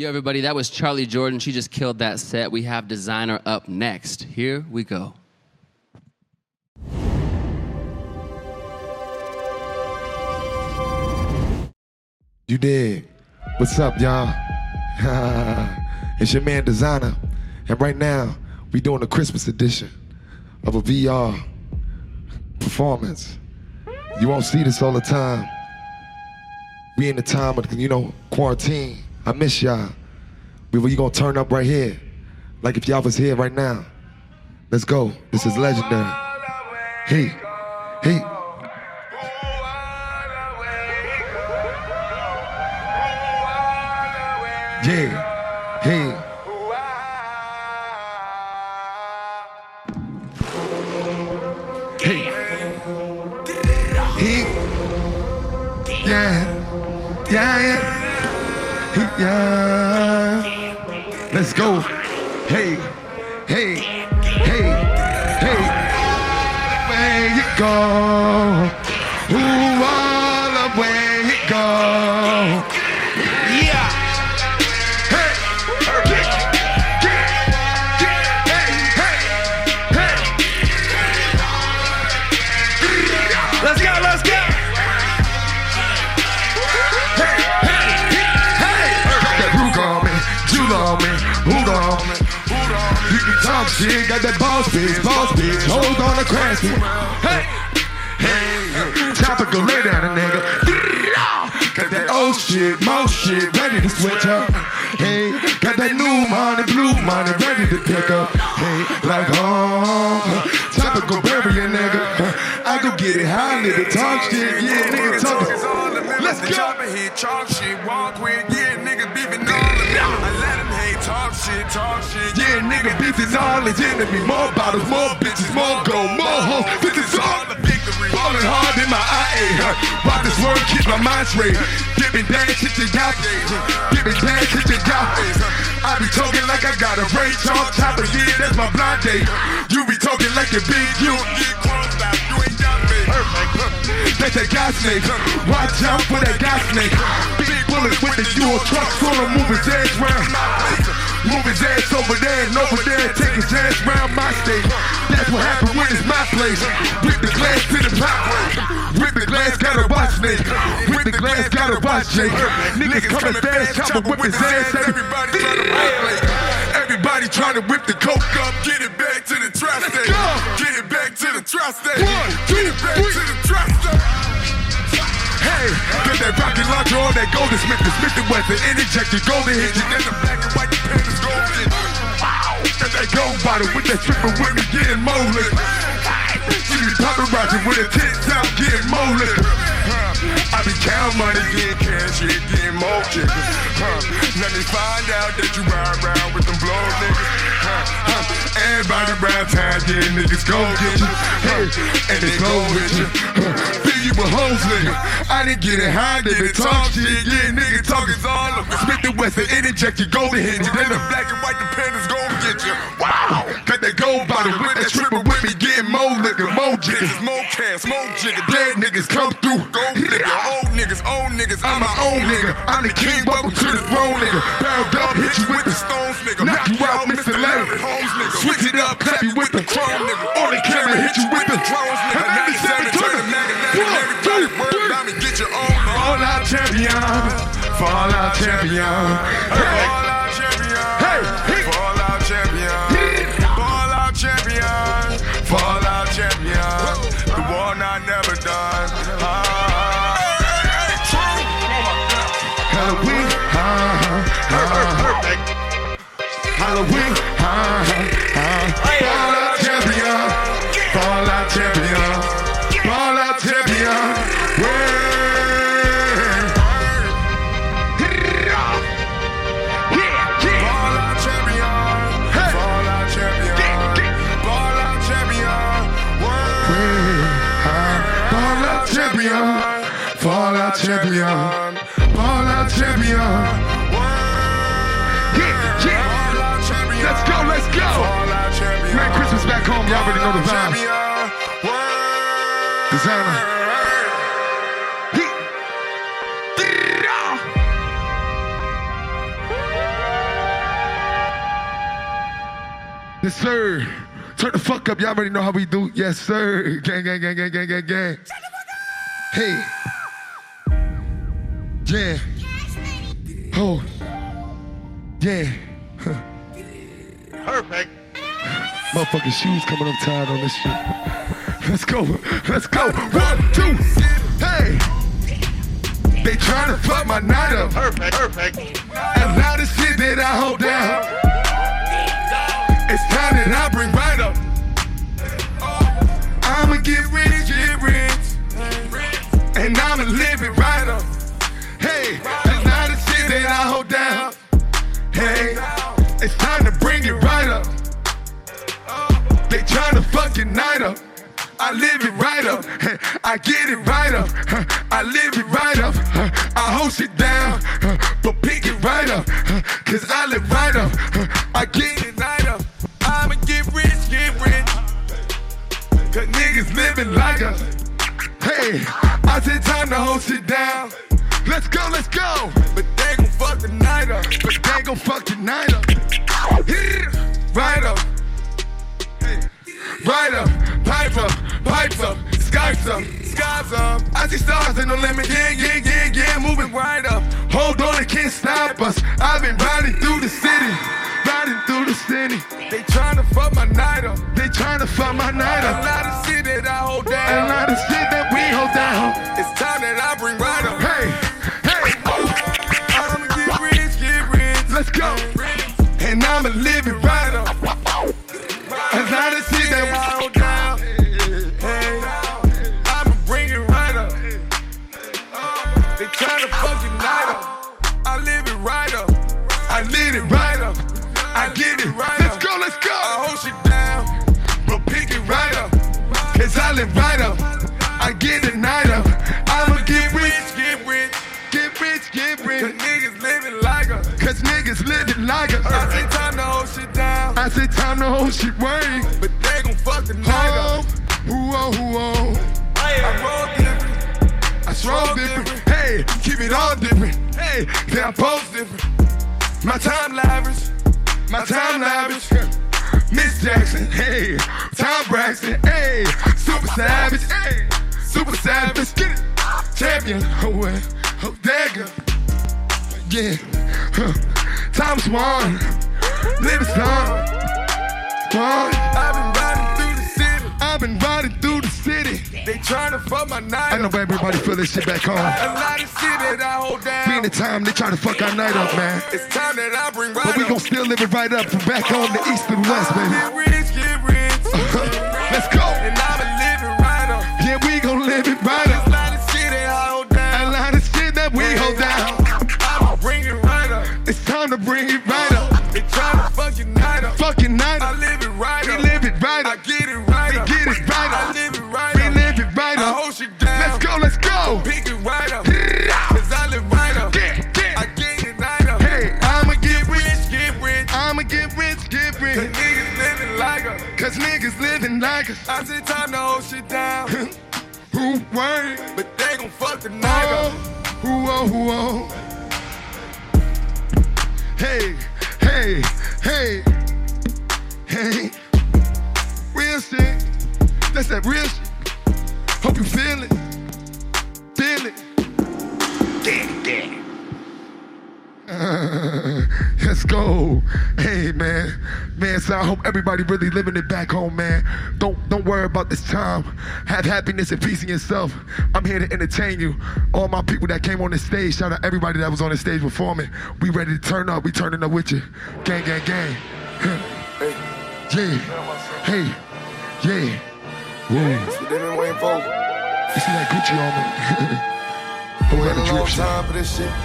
Yo, everybody, that was Charlie Jordan. She just killed that set. We have Designer up next. Here we go. You dig? What's up, y'all? It's your man Designer, and right now we doing a Christmas edition of a VR performance. You won't see this all the time. We in the time of, quarantine. I miss y'all. We gonna turn up right here, like if y'all was here right now. Let's go. This is legendary. Hey, hey. Yeah, hey. Hey. Hey. Yeah. Yeah, yeah. Hey, yeah. Let's go. Hey. Hey. Hey. Hey. Where you go? Ooh, all the way you go. Yeah. Talk shit, got that boss bitch, hold on to crash it. Hey, hey, topical, lay down a nigga. Got that old shit, most shit, ready to switch up. Hey, got that new money, blue money, ready to pick up. Hey, like, topical, bury a nigga. I go get it, high nigga, talk shit, yeah, nigga, talk it. Let's go. Talk shit, walk with, yeah, nigga, beefing all of them. I let him hate, talk shit, yeah, nigga, beef is all his enemy. More bottles, more bitches, more gold, more hoes. This is all the victory. Falling hard in my IA. Rock this word, keep my mind straight. Giving dash shit to y'all. Giving dash shit to y'all. I be talking like I got a brain chalk chopper. Yeah, that's my blind date. You be talking like a big you. You ain't got me. That's that gas snake. Watch out for that gas snake. Big bullets with the dual trucks on him, move his ass round. Move his ass over there and over there, take his ass round my stage. That's what happened when it's my place. Whip the glass to the top. Whip the glass, gotta watch Snake. Whip the glass, gotta watch Jake. Niggas coming fast, chopper whip his ass. Everybody trying to violate. Everybody trying to whip the coke up. Get it back to the tri-state. Get it back to the tri-state. Get it back to the tri-state. Hey, get that rocket launcher on that golden Smith & Wesson, injected golden hit you, then the black and white Panthers golden. Wow, got that gold bottle with that stripper with me getting more liquor. She be paparazzi with her tits out getting more liquor. I be counting money, getting cash, yeah, getting more chicken. Let me find out that you ride around with them blow niggas. Everybody around town, yeah, niggas go get you. Hey, and they go with you. Fill you with hoes, nigga. I didn't get it high, nigga. Talk shit, yeah, nigga, talk is all of it. Smith & Wesson, inject you, golden hit you. Then the black and white, the Panthers gon' get you. Wow, got that gold bottle with that stripper with me, getting more liquor, more jiggers, more cash, more jigger. Dead niggas come through, gold nigga, old niggas, I'm my own nigga. I'm the king, welcome to the throne, nigga. Barreled up, hit you with the stones, nigga. Knock you out, Mr. Larry Holmes, nigga. Switch it up, clap you with the chrome, nigga. On the camera, hit you with the drones, nigga. 97, turn the everybody word about me, get your own. Fallout champion, Fallout champion. Fallout champion, hey, Fallout champion, Fallout champion, Fallout champion. The war not never done. Halloween, Halloween, Fallout champion, Fallout champion, Fallout champion. Fallout champion, Fallout champion. Yeah, yeah. Let's go. Man, Christmas back home, y'all already know the vibe. Designer. Yes, sir. Turn the fuck up. Y'all already know how we do. Yes, sir. Gang, gang, gang, gang, gang, gang, gang. Hey. Yeah. Oh. Yeah. Perfect. Motherfucking shoes coming up tired on this shit. Let's go. Let's go. 1, 2. Hey. They tryna fuck my night up. Perfect. Perfect. And now the shit that I hold down. It's time that I bring right up. I'ma get rich. And I'ma live it right up. Hey, and now the shit that I hold down. Hey, it's time to bring it right up. They tryna fucking night up. I live it right up. I get it right up. I live it right up. I hold shit down, but pick it right up. Cause I live right up. I get it right up. I'ma get rich. Cause niggas living like us. Hey, I said time to hold shit down. Let's go. But they gon' fuck the night up. Right up. Right up, pipes up, skies up. I see stars in the limit, yeah, moving right up. Hold on, they can't stop us. I've been riding through the city. They tryna fuck my night up. A lot of shit that I hold down. We hold down. It's time that I bring right up. Hey. I'ma get rich. Let's go. And I'ma live it right up. A lot of shit that I hold down. Hey, I'ma bring it right up. They tryna fucking night up. I live it right up. I get it right up. Let's go. I hold shit down, but pick it right up. Cause I live right up. I get the night up. I'ma get rich. Cause niggas living like us. I say time to hold shit down. I say time to hold shit right. But they gon' fuck the night up. I roll different. Hey, keep it all different. Hey, then I pose different. My time lavish. Miss Jackson, hey, Tom Braxton, hey, super savage, get it, champion, oh dagger, yeah, Tom Swan, live song, I've been riding through the city, they tryna fuck my night. I know everybody feel this shit back home. A lot of shit that I hold down. Being the time they tryna fuck our night up, man. It's time that I bring right up. But we gon' still live it right up from back home to east and west, baby. Get rich. Let's go. And I'ma live it right up. Yeah, we gon' live it right up. A lot of shit that I hold down. A lot of shit that we hold down. I'ma bring it right up. It's time to bring it right up. They tryna fucking night up. I live it right up. We live it right up. I get it right up. Get it right up. I live it right up. We live it right up. I hold shit down. Let's go. Pick it right up. Cause I live right up. I get it right up. Hey, I'ma get rich. Cause niggas living like us. I said time to hold shit down. Who word? But they gon' fuck the night up. Who. Hey. Real shit. That's that real shit. Hope you feel it. Yeah. Let's go. Hey, man. So I hope everybody really living it back home, man. Don't worry about this time. Have happiness and peace in yourself. I'm here to entertain you. All my people that came on the stage, shout out everybody that was on the stage performing. We ready to turn up. We turning up with you. Gang. Yeah. Hey. Yeah. Whoa. So they've been waiting for. You see that Gucci on me? Waiting a long time for this shit.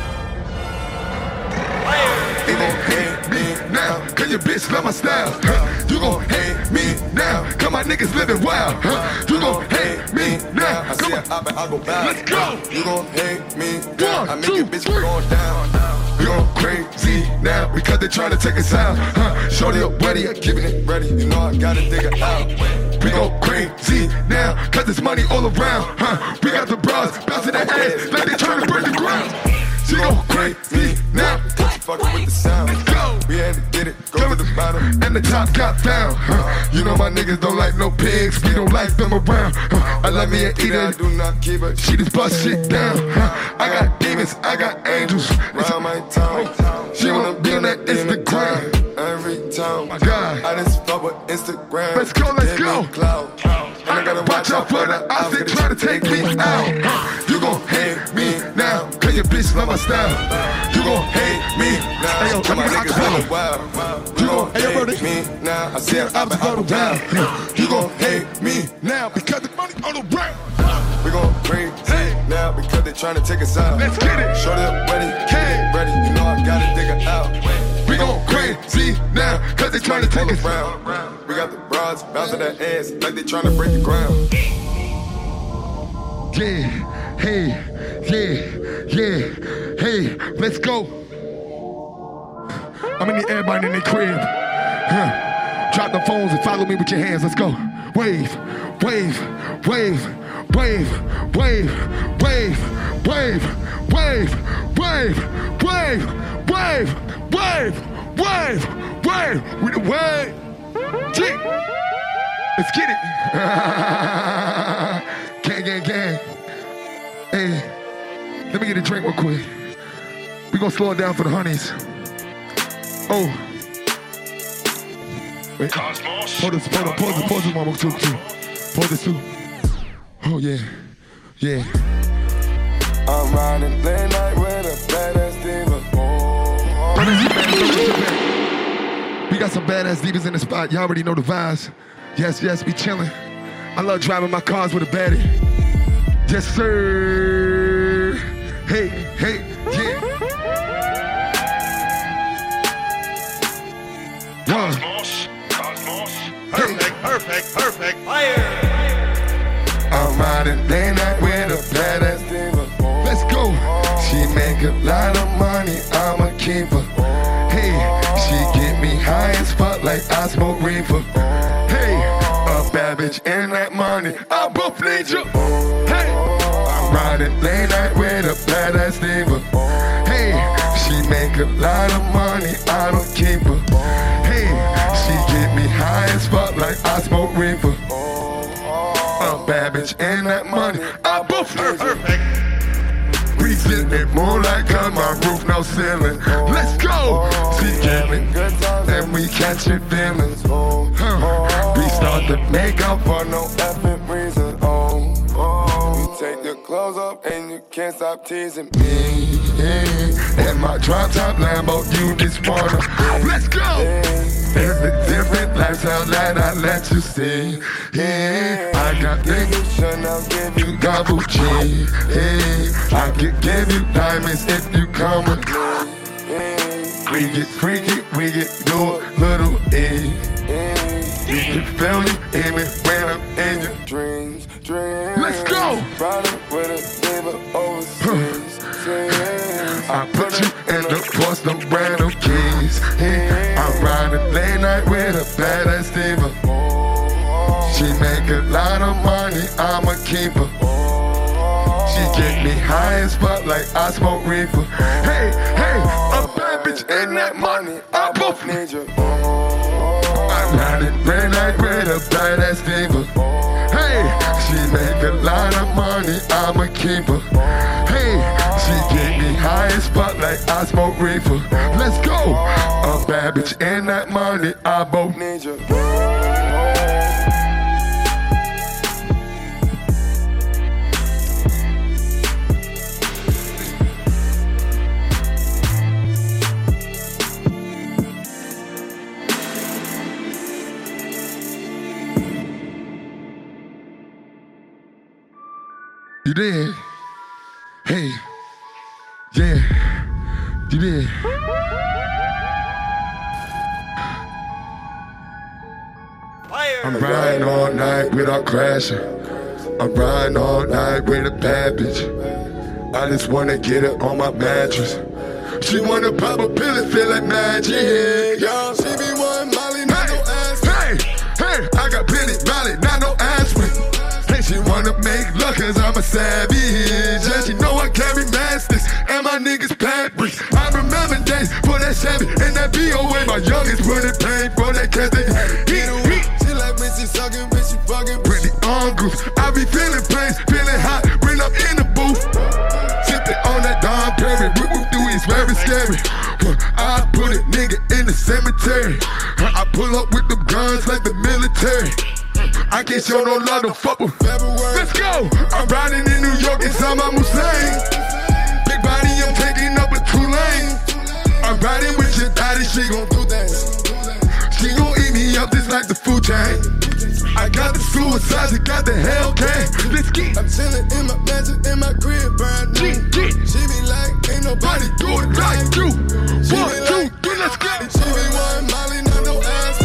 You gon' hate me now, cause your bitch love my style. You gon' hate me now, cause my niggas living wild. You gon' hate me now, come on, I go back. Let's go. You gon' hate me now, I make 1, 2, your bitch go down. You gon' crazy now, because they tryna take us out. Shorty up ready, I'm giving it ready. You know I gotta dig it out. We go crazy now, cause there's money all around. We got the bras bouncing their ass like they tryna break the ground. She go crazy now. Fucking with the sound. Let's go. We had to get it, go to the bottom, and the top got down. You know my niggas don't like no pigs, we don't like them around. I love me and eat it, I do not keep it. She just bust shit down. I got demons, I got angels. Around my town, she wanna be on that Instagram. Every time, my God, I just fuck with Instagram. Let's go, let's go. And I gotta watch out for the eyes they try to take me out. You gon' hate me now, cause your bitch love my style. You gon' hate me now, hey, yo, cause my niggas hella wild. You gon' hate me now, I said I'm on the wild. You gon' hate me now, because the money on the ground. We gon' crazy now, because they tryna take us out. Let's get it. Shorty up ready, ready, you know I gotta dig her out. We gon' crazy now, cause they tryna take us around. We got the bras bouncing that ass like they tryna break the ground. Yeah, hey, hey, let's go. I'm gonna need everybody in their crib. Drop the phones and follow me with your hands, let's go. Wave, wave, wave, wave, wave, wave, wave, wave, wave, wave, wave, wave, wave, wave, with the wave. Let's get it. Gang. Hey, let me get a drink real quick. We gonna slow it down for the honeys. Oh. Wait. Pause this one too. Pause this too. Oh yeah. I'm riding late night with a badass diva. We got some badass divas in the spot. Y'all already know the vibes. Yes, we chillin'. I love driving my cars with a baddie. Yes, sir. Hey, yeah. Cosmos. Perfect. Fire. I'm riding late night with a badass diva. Let's go. She make a lot of money, I'm a keeper. Hey, she get me high as fuck like I smoke reefer. Hey, a bad bitch and that money, I both need you. Hey, I'm riding late night with a badass diva. Hey, she make a lot of money, I don't keep her. Hey, she get me high as fuck like I smoke reefer. A bad bitch and that money, I both need you. We sitting moonlight, cause my roof no ceiling. Let's go! She giving good times and we catching feelings. We start to make up for no effing reason. You take your clothes off and you can't stop teasing me. And my drop top Lambo, you just wanna. Let's go! There's a different lifestyle that I let you see. I got niggas, Chanel, give you Gucci. I could give you diamonds if you come with me. We get freaky, we get your little E. You can feel you in it when I'm in your dreams. Let's go! Riding with a neighbor overseas. I put you in the Porsche, no brand new keys. I'm riding late night with a badass diva. She make a lot of money, I'm a keeper. She get me high as fuck like I smoke reefer. Hey, a bad bitch and that money, I both need you. I'm riding late night with a badass diva. Hey, she make a lot of money, I'm a keeper. Hey, she get me high as fuck like I smoke reefer. Let's go! A bad bitch and that money, I both need you. You did? Hey, yeah, you did. I'm riding all night without crashing. I'm riding all night with a bad bitch. I just wanna get her on my mattress. She wanna pop a pill and feel like magic. Yo, she be one Molly, not no aspirin. Hey, I got plenty Molly, not no aspirin. Hey, she wanna make love cause I'm a savage. Yeah, she know I carry masters and my niggas plant bricks. I remember days for that shit Chevy and that BOA. My youngest put it pain for that cat they had it. She like when she sucking, when she fucking. Pretty goose. I be feeling pain, feeling hot when I'm in the booth. Sipping on that Dom Perry, whoop whoop do it's very scary. I put a nigga in the cemetery. I pull up with them guns like the military. I can't show no love, don't fuck with February. Let's go! I'm riding in New York and Saddam Hussein. Big body, I'm taking up a 2 lane. I'm riding with your daddy, she gon' do that. She gon' eat me up just like the food chain. I got the suicides, I got the Hellcat. Let's get. I'm chillin' in my mansion, in my crib, brand new. She be like, ain't nobody do it like you. 1, 2, 3, let's get it. She be wanting Molly, not no ass.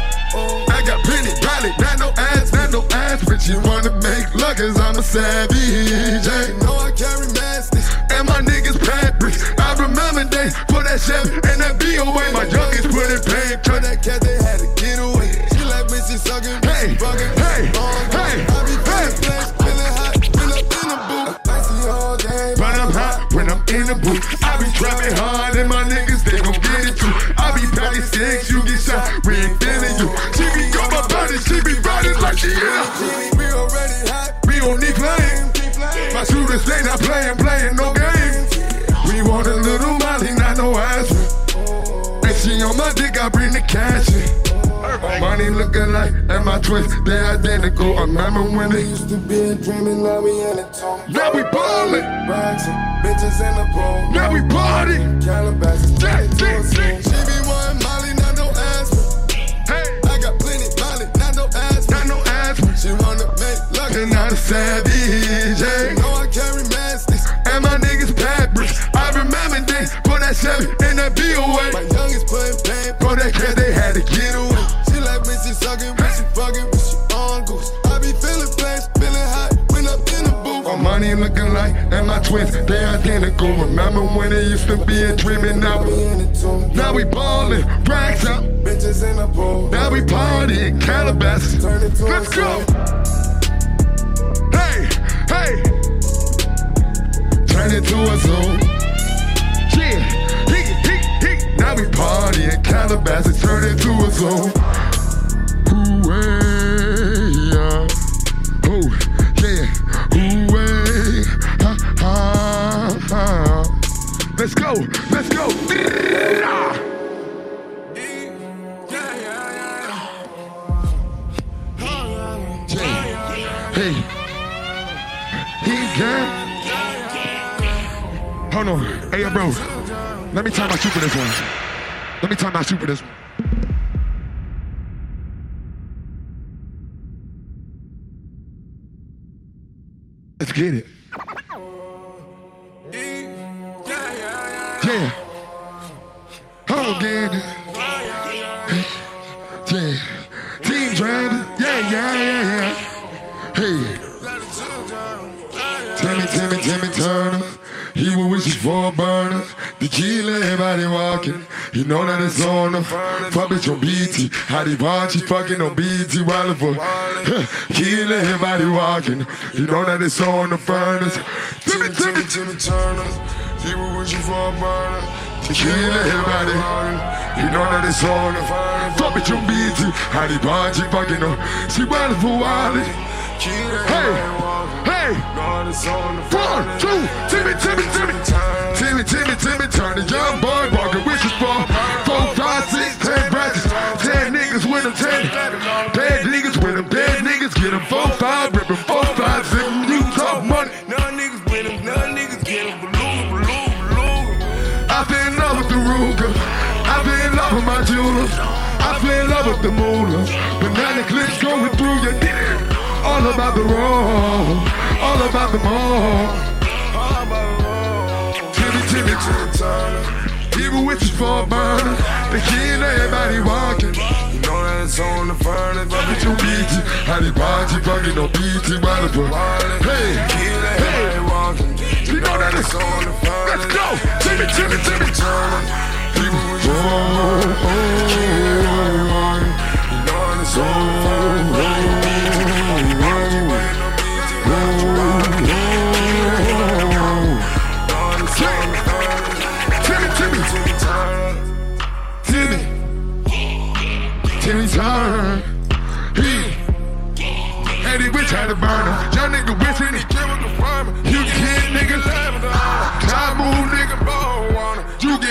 I got plenty, probably not no ass, but she wanna make love 'cause I'm a savage. You know I carry masters. And my niggas pad bricks. I remember days for that Chevy and that BOA. My youngest put in pain. For that cat, they had to get away. She like when she sucking, hey, hey, hey, I be feeling blessed, feeling hot, when I'm in the booth. I see all day, but I'm hot when I'm in the booth. I be trapping hard and my niggas, they gon' get it too. I be packing sticks, you get shot, we ain't feeling you. She be on my body, she be riding like she is. We already hot, we don't need playing. My shooters, they not playing no game. We want a little Molly, not no aspirin. And she on my dick, I bring the cash in. Money looking like, and my twins, they identical. I remember when they used to be a dreaming, now we in a tone. Now we ballin'. Rags and bitches in the pole. Now we party. Calabasas, Jack. She be wanting Molly, not no aspirin. Hey, I got plenty Molly, not no aspirin. not no aspirin. She wanna make love, and not a savage. You know I carry masters. And my niggas pad bricks. I remember days for that Chevy and that BOA. My youngest putting pain for that cat, they had to get away. She like when she sucking, when she fucking, when she on goose. I be feeling blessed, feeling hot when I'm in the booth. My money looking like, and my twins, they identical. Remember when it used to be a dreaming, now we in it too. Now we ballin', racks up. Bitches in the pool. Now we party, Calabasas. Let's go. Hey, hey. Turn it to a zoo. Yeah, he. Now we party in Calabasas. Turn it to a zoo. Ooh-way, ooh, yeah, ooh-way, ha. Let's go. Hey, he got. Hold on. Hey, bro. Let me time my shoe for this one. Let's get it. Yeah. Hold on, again. Yeah. Team driving. Yeah. Hey. Timmy Turner. He was wishing for a burner. The killer, everybody walking. You know that it's on the fuck bitch on BT. How they watch, he fucking on BT while for killer, everybody walking. You know that it's on the furnace. Timmy Turner. He was wishing for a burner. The killer, everybody walking. You know that it's on the fuck bitch on BT. How they watch, he fucking on. She while for Wally. Hey, 1, 2, Timmy, turn the young boy, walking wishes for 4, 5, 6, 10 branches, 10 niggas with them, 10 dead niggas with them, dead niggas get them 4, 5, rip them 4, 5, 6, you talk money. None niggas with them, none niggas get them, balloon. I fell in love with the Ruger, I fell in love with my jewelers, I fell in love with the moolah, but now the clips going through your dick. All about the road, all about the mall. Timmy Turner. People wishes for a burner. The kid, everybody walking. You know that it's on the furnace. Bitch on BT. How they party, fucking on BT. Hey. You know that it's on the furnace. Let's go. Timmy Turner. People wishes for a burner. You know that it's on the furnace.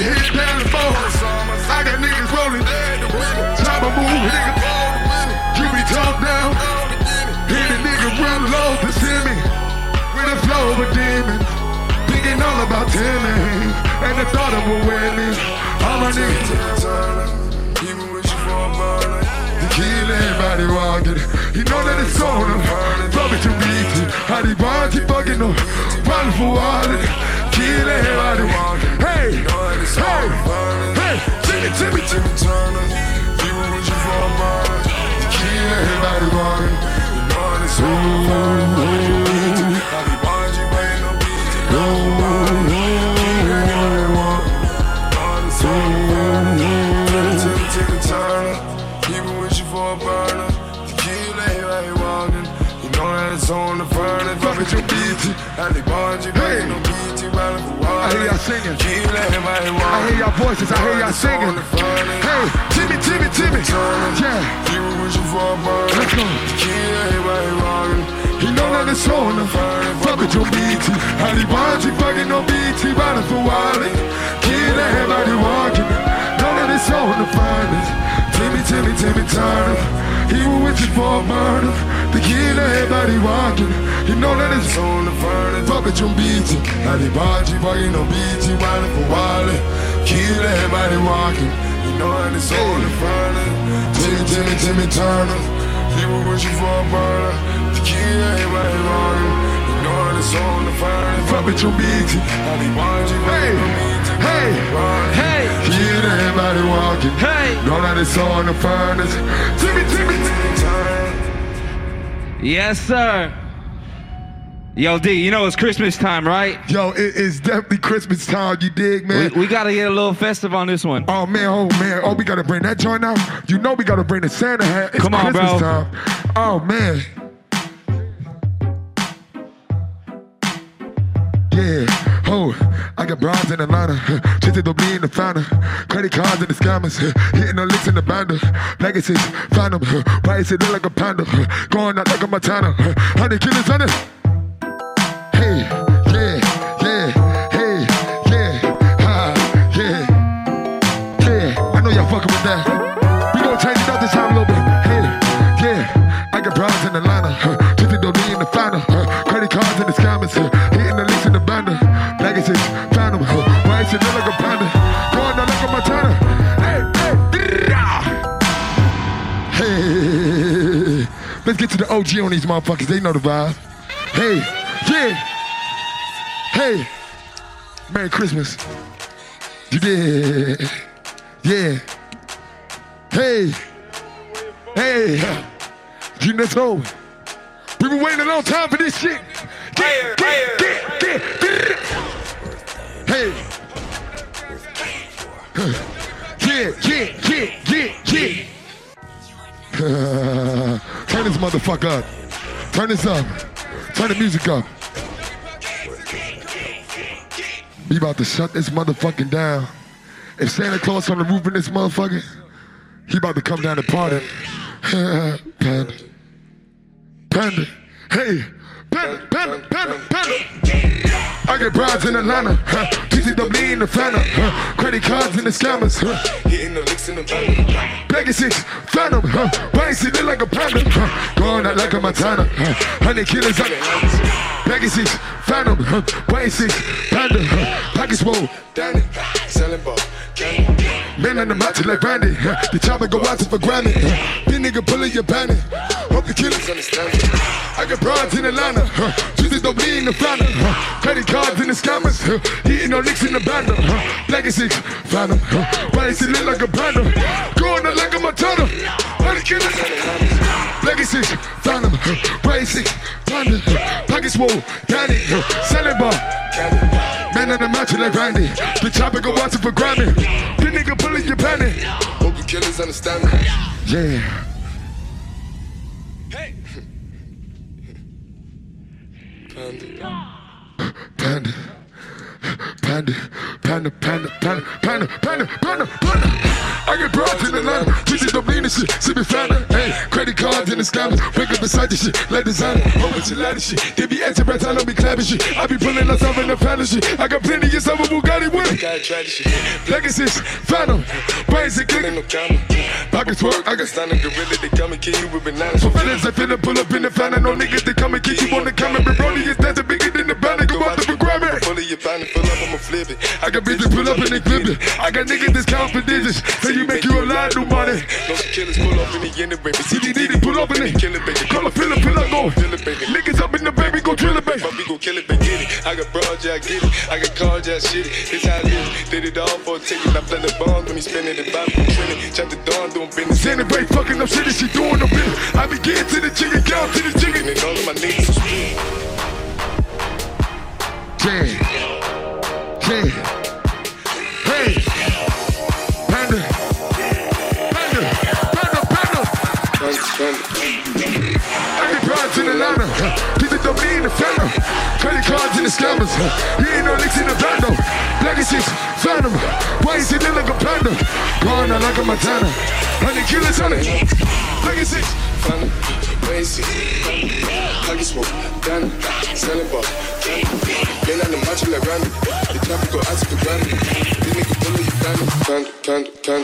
head down the floor. I got niggas rolling. Chopper move, nigga. You be top down. Hit a nigga real low to see me. With a flow of a demon. Thinking all about Timmy. And the thought of a winning. All my niggas. Even wish you for a burner. He kill everybody walking. He know that it's on him. Fuck it, you beat it. How they bond, he fucking know. Probably for wallet. Kill everybody walking. Hey, hey, hey. Timmy Turner. Even wish you for a burner. Kill everybody walking. You know that it's on him. How they bond, you ain't no beat it. Even wish you for a burner. To kill everybody walking. You know that it's on the burner. Fuck it, you beat it. And they bond you, ain't no beat it. I hear y'all singing. Kill everybody walking. I hear y'all voices. I hear y'all singing. Hey, Timmy. Yeah. Even wish you for a burner. Let's go. To kill everybody walking. You know that it's on the burner. Fuck it, you beat it. And they bond you, fucking no beat it. Running for wallet. Kill everybody walking. Know that it's on the finest. Timmy Turner. He was wishing for a murder. The kid everybody walking. You know that it's on the furnace. Fuck it, you beat it. Now they bought you, fucking no beat you. Riding for wallet. Kid everybody walking. You know that it's on the furnace. Timmy Turner. He was wishing for a murder. The kid everybody walking. You know that it's on the furnace. Fuck it, you beat it. Now they bought you, fucking no beat you. Hey. Kid everybody walking. Hey. Know that it's on the furnace. Timmy Turner. Yes, sir. Yo, D, you know it's Christmas time, right? Yo, it is definitely Christmas time, you dig, man? We gotta get a little festive on this one. Oh, man. Oh, we gotta bring that joint out? You know we gotta bring the Santa hat. It's Come on, Christmas bro. time. Oh, man. Yeah. Oh, I got bras in Atlanta. Twisted to be in the fountain. Credit cards in the scammers. Hitting the licks in the banda. Legacies, found them. Why is it look like a panda? Going out like a Montana. 100 killers on it. Hey, yeah, hey, yeah, ha, yeah. I know y'all fucking with that. We gon' change it up this time a little bit. Hey, yeah. I got bras in Atlanta. Twisted to be in the fountain. Credit cards in the scammers. Hitting the licks in the banda. Legacies, found them. Why is it look like a panda? Going out like a Montana. Hey, let's get to the OG on these motherfuckers. They know the vibe. Hey, yeah. Hey, Merry Christmas. You did. Yeah. Hey. You know, we've been waiting a long time for this shit. Get. Hey. Yeah. Turn this motherfucker up. Turn this up. Turn the music up. We about to shut this motherfucking down. If Santa Claus on the roof in this motherfucker, he about to come down and party. Panda. Hey, Panda. I get brides in Atlanta. TCW in the Phantom. Credit cards in the scammers. Hitting the licks in the band. Legacies, Phantom. Why is it look like a panda? Going out like a Montana. 100 killers on it. Legacies, Phantom. Why is it panda? Pockets roll. Danny. Selling ball. Man on the mountain like Randy. The chopper go out to for granted. This nigga pulling your bandit. Hope the killers understand it. I got broads in Atlanta. Jesus don't be in the Phantom. Credit cards in the scammers. Hitting no licks in the banda. Legacies, Phantom. Why is it look like a panda? Going out like a Montana. All the killers. Legacies, Phantom. Why is it panda? Pockets full, Danny. Selling ball. Man on the mountain like Randy. The chopper go out to for Grammy. The nigga pulling your panty. Hope the killers understand me. Yeah. Hey. Panda. I get broads in Atlanta, bitches don't mean the shit, see me found hey, credit cards in the scammers, wake up beside the shit, let designer, whole bunch of ladder shit, they be acting right, I don't be clapping shit, I be pulling myself in the fantasy, I got plenty of stuff with Bugatti with it, legacies, phantom, brains and clicking, no camera, pockets work, I got stunning gorilla, they come and kill you with bananas, for feelings I finna pull up in the fan, no niggas, they come and kick you on the camera, but Brody is dancing bigger than the band, go out to grab it, pull your fan and pull up, I'ma flip it, I got bitches pull up and they clip it, I got niggas that's count for digits, so you make you a lot of money, no killers pull up in the end of baby, CDD pull up in it, kill it baby, call a fill up, go, fill it baby, niggas up in the baby, go drill it baby, we go kill it baby, get it, I got broad, yeah I get it, I got cars, yeah shit it, it's how it is, did it all for a ticket, I play the bonds when he spinning the Bible, training, chop the dawn, doing business, celebrate fucking up shit, she doing no business, I be getting to the chicken, count to the chicken, and all of my niggas are split. Hey, Panda. I get cards in Atlanta, people don't be in the phantom, credit cards in the scammers, you ain't no licks in the bando, legacies, phantom, why you sitting like a panda, going out like a Montana, 100 killers on it, legacies, phantom, basic, Huggy smoke, Ghana, selling ball, been on the macho like Randy, the traffic go out to the granny, the nigga pull you Candy.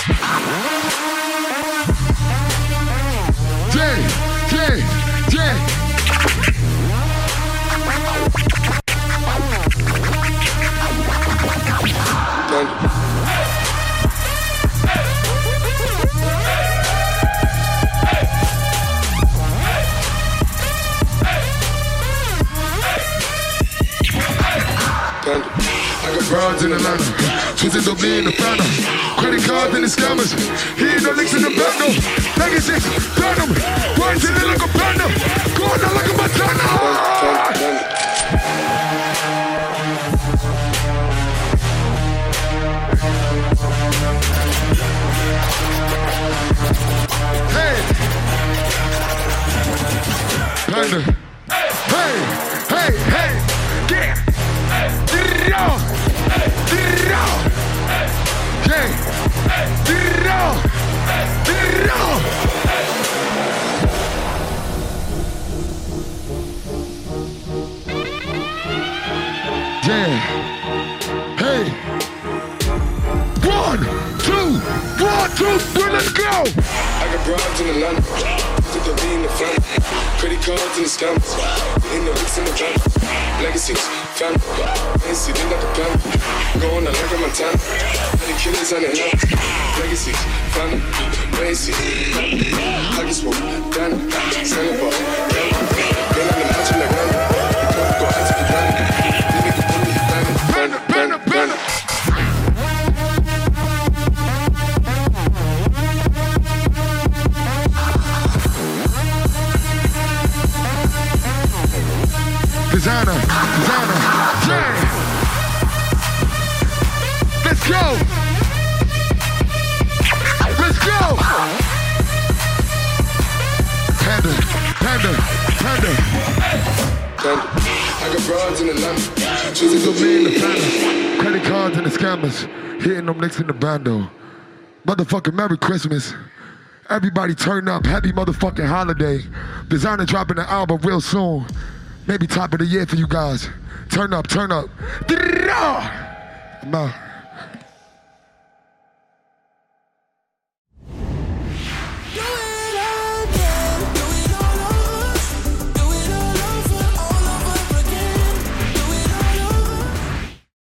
I got broads in Atlanta, choosing to be in the phantom, credit cards in the scammers, he ain't no licks in the bando, legacies, phantom, why is it like a panda, going out like a Montana. Hey, panda, hey, yeah. Hey, 1, 2, 3, let's go. I got broads in Atlanta, took the lean in the front, credit cards in the scammers, in the licks in the van, legacies, family, ain't sitting like a plan, going out like a Montana, 100 killers on the land, legacies, family, basic, Huggy smoke, Ghana, selling ball, been on the macho like Randy, the traffic go out to the granny, the nigga pull you Panda. Designer, yeah. Let's go. Panda. I got broads in Atlanta, choosing to be in the phantom, credit cards and the scammers, hitting them licks in the bando. Motherfucking Merry Christmas. Everybody turn up, happy motherfucking holiday. Designer dropping an album real soon. Maybe top of the year for you guys. Turn up. I'm out.